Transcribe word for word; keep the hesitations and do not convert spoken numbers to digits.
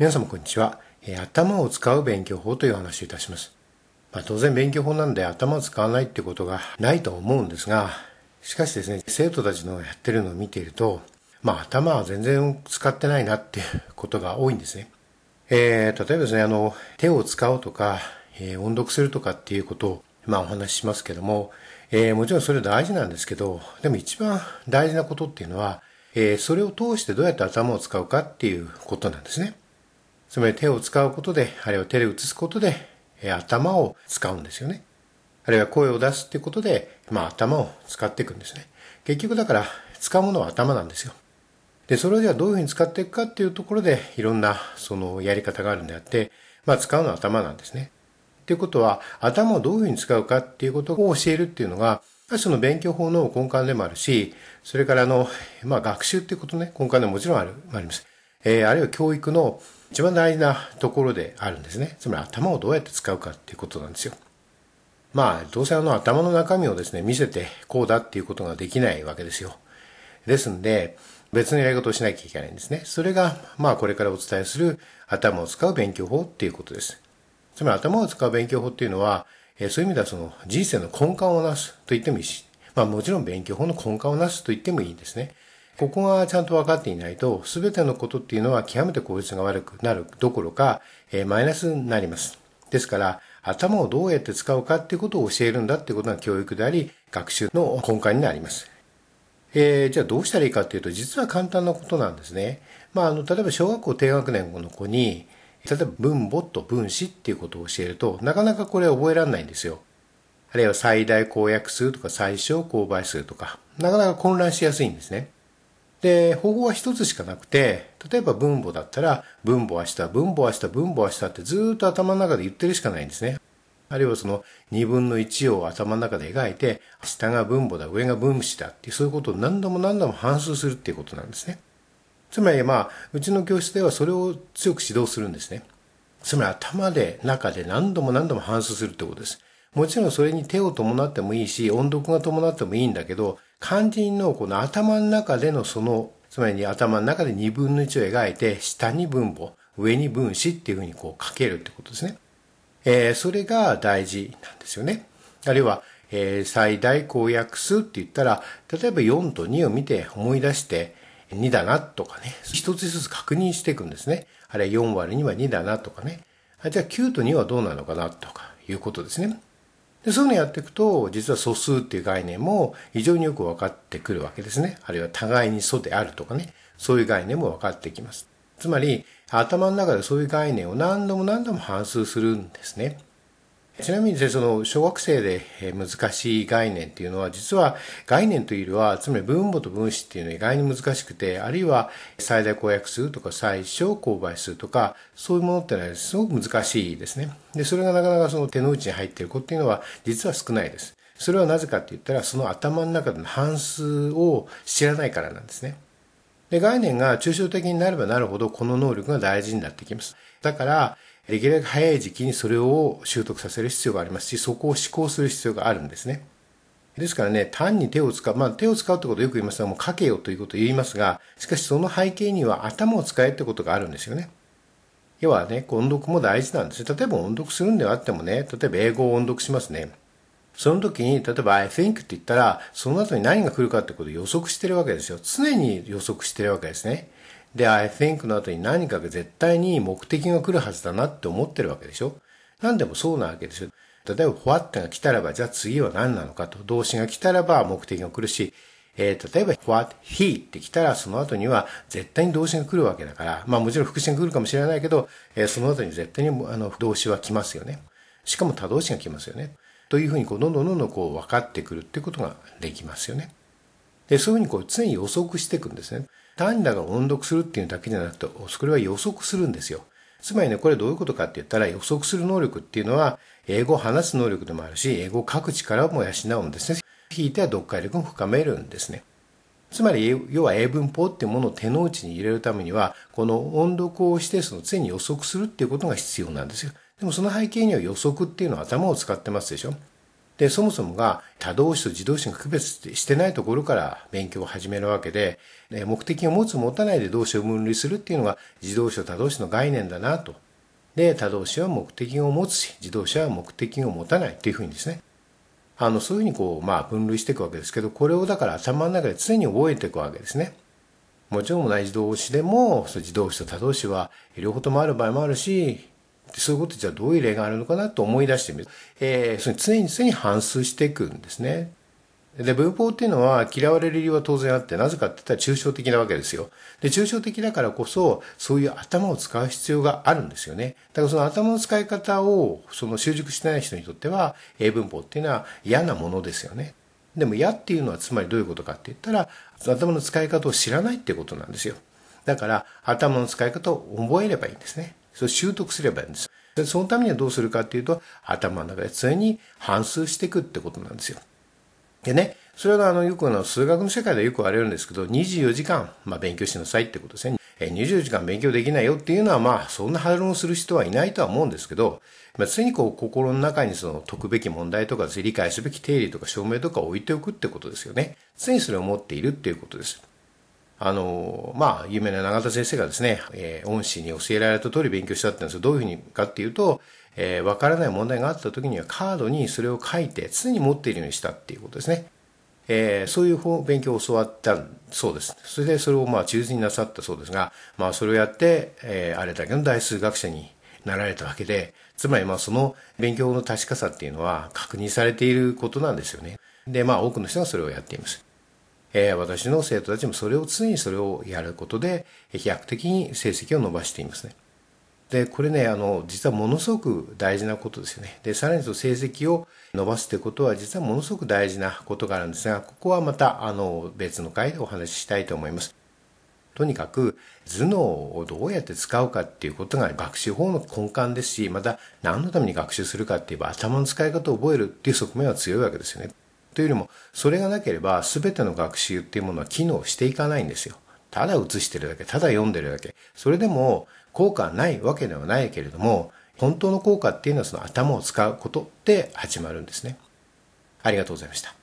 皆様こんにちは。えー、頭を使う勉強法という話をいたします。まあ、当然勉強法なんで頭を使わないってことがないと思うんですが、しかしですね、生徒たちのやってるのを見ていると、まあ頭は全然使ってないなっていうことが多いんですね。えー、例えばですね、あの、手を使うとか、えー、音読するとかっていうことを、まあお話ししますけども、えー、もちろんそれ大事なんですけど、でも一番大事なことっていうのは、えー、それを通してどうやって頭を使うかっていうことなんですね。つまり手を使うことで、あるいは手で写すことで、えー、頭を使うんですよね。あるいは声を出すっていうことで、まあ頭を使っていくんですね。結局だから使うものは頭なんですよ。で、それではどういうふうに使っていくかっていうところで、いろんなそのやり方があるんであって、まあ使うのは頭なんですね。っていうことは、頭をどういうふうに使うかっていうことを教えるっていうのが、その勉強法の根幹でもあるし、それからあの、まあ学習っていうことね、根幹でももちろんある、あります。えー、あるいは教育の一番大事なところであるんですね。つまり頭をどうやって使うかっていうことなんですよ。まあ、どうせあの頭の中身をですね、見せてこうだっていうことができないわけですよ。ですんで、別のやり方をしなきゃいけないんですね。それが、まあこれからお伝えする頭を使う勉強法っていうことです。つまり頭を使う勉強法っていうのは、えー、そういう意味ではその人生の根幹をなすと言ってもいいし、まあもちろん勉強法の根幹をなすと言ってもいいんですね。ここがちゃんと分かっていないと、すべてのことっていうのは極めて効率が悪くなるどころか、えー、マイナスになります。ですから、頭をどうやって使うかっていうことを教えるんだっていうことが教育であり、学習の根幹になります。えー、じゃあどうしたらいいかっていうと、実は簡単なことなんですね。まあ、あの、例えば小学校低学年の子に、例えば分母と分子っていうことを教えると、なかなかこれ覚えられないんですよ。あるいは最大公約数とか最小公倍数とか、なかなか混乱しやすいんですね。で、方法は一つしかなくて、例えば分母だったら、分母は下、分母は下、分母は下ってずーっと頭の中で言ってるしかないんですね。あるいはその二分の一を頭の中で描いて、下が分母だ、上が分子だっていう、そういうことを何度も何度も反芻するっていうことなんですね。つまりまあ、うちの教室ではそれを強く指導するんですね。つまり頭で、中で何度も何度も反芻するってことです。もちろんそれに手を伴ってもいいし、音読が伴ってもいいんだけど、肝心のこの頭の中でのその、つまり頭の中で二分の一を描いて、下に分母、上に分子っていうふうにこう書けるってことですね。えー、それが大事なんですよね。あるいは、えー、最大公約数って言ったら、例えばよんとにを見て思い出して、にだなとかね、一つずつ確認していくんですね。あるいはよん割るにはにだなとかね。じゃあきゅうとにはどうなのかなとかいうことですね。で、そういうのをやっていくと、実は素数っていう概念も非常によく分かってくるわけですね。あるいは互いに素であるとかね。そういう概念も分かってきます。つまり、頭の中でそういう概念を何度も何度も反芻するんですね。ちなみにですね、その小学生で難しい概念っていうのは、実は概念というよりは、つまり分母と分子っていうのは意外に難しくて、あるいは最大公約数とか最小公倍数とか、そういうものってのはすごく難しいですね。で、それがなかなかその手の内に入っている子っていうのは実は少ないです。それはなぜかって言ったら、その頭の中での半数を知らないからなんですね。で、概念が抽象的になればなるほど、この能力が大事になってきます。だから、できるだけ早い時期にそれを習得させる必要がありますし、そこを思考する必要があるんですね。ですからね、単に手を使う、まあ手を使うってことをよく言いますが、もう書けよということを言いますが、しかしその背景には頭を使えってことがあるんですよね。要はね、音読も大事なんです。例えば音読するんであってもね、例えば英語を音読しますね。その時に、例えば I think って言ったら、その後に何が来るかってことを予測してるわけですよ。常に予測してるわけですね。で、I think の後に何かが絶対に目的が来るはずだなって思ってるわけでしょ。何でもそうなわけですよ。例えば what が来たらば、じゃあ次は何なのかと。動詞が来たらば目的が来るし、えー、例えば what he って来たらその後には絶対に動詞が来るわけだから、まあもちろん副詞が来るかもしれないけど、えー、その後に絶対にあの動詞は来ますよね。しかも他動詞が来ますよね。というふうにこうどんどんどんどんこう分かってくるっていうことができますよね。で、そういうふうにこう常に予測していくんですね。単にだから音読するっていうだけじゃなくて、それは予測するんですよ。つまりね、これどういうことかって言ったら、予測する能力っていうのは、英語を話す能力でもあるし、英語を書く力も養うんですね。ひいては読解力も深めるんですね。つまり、要は英文法っていうものを手の内に入れるためには、この音読をしてその常に予測するっていうことが必要なんですよ。でもその背景には予測っていうのは頭を使ってますでしょ。 で、そもそもが他動詞と自動詞が区別してないところから勉強を始めるわけで、目的を持つ持たないで動詞を分類するっていうのが自動詞と他動詞の概念だなと。で、他動詞は目的を持つし、自動詞は目的を持たないっていうふうにですね。あの、そういうふうにこう、まあ分類していくわけですけど、これをだから頭の中で常に覚えていくわけですね。もちろん同じ動詞でも、自動詞と他動詞は両方ともある場合もあるし、そういうことじゃどういう例があるのかなと思い出してみる。えー、それ常に常に反芻していくんですね。で、文法っていうのは嫌われる理由は当然あって、なぜかって言ったら抽象的なわけですよ。で、抽象的だからこそ、そういう頭を使う必要があるんですよね。だからその頭の使い方を、その習熟してない人にとっては、英文法っていうのは嫌なものですよね。でも嫌っていうのはつまりどういうことかって言ったら、頭の使い方を知らないってことなんですよ。だから、頭の使い方を覚えればいいんですね。それを習得すればいいんです。で、そのためにはどうするかっていうと、頭の中で常に反芻していくってことなんですよ。でね、それがあの、よくあの、数学の世界ではよく言われるんですけど、にじゅうよじかん、まあ、勉強しなさいってことですね。にじゅうよじかん勉強できないよっていうのは、まあ、そんな反論をする人はいないとは思うんですけど、まあ、常にこう、心の中にその、解くべき問題とか、理解すべき定理とか証明とかを置いておくってことですよね。常にそれを持っているっていうことです。あの、まあ、有名な永田先生がですね、えー、恩師に教えられた通り勉強したって言うんですよ。どういうふうにかっていうと、えー、わからない問題があった時にはカードにそれを書いて常に持っているようにしたっていうことですね。えー、そういう勉強を教わったそうです。それでそれをまあ忠実になさったそうですが、まあそれをやって、えー、あれだけの大数学者になられたわけで、つまりまあその勉強の確かさっていうのは確認されていることなんですよね。で、まあ多くの人がそれをやっています。えー、私の生徒たちもそれを常にそれをやることで飛躍的に成績を伸ばしていますね。で、これね、あの、実はものすごく大事なことですよね。で、さらにその成績を伸ばすということは、実はものすごく大事なことがあるんですが、ここはまた、あの、別の回でお話ししたいと思います。とにかく、頭脳をどうやって使うかっていうことが学習法の根幹ですし、また何のために学習するかって言えば、頭の使い方を覚えるっていう側面は強いわけですよね。というよりも、それがなければ、全ての学習っていうものは機能していかないんですよ。ただ写してるだけ、ただ読んでるだけ。それでも効果はないわけではないけれども、本当の効果っていうのはその頭を使うことで始まるんですね。ありがとうございました。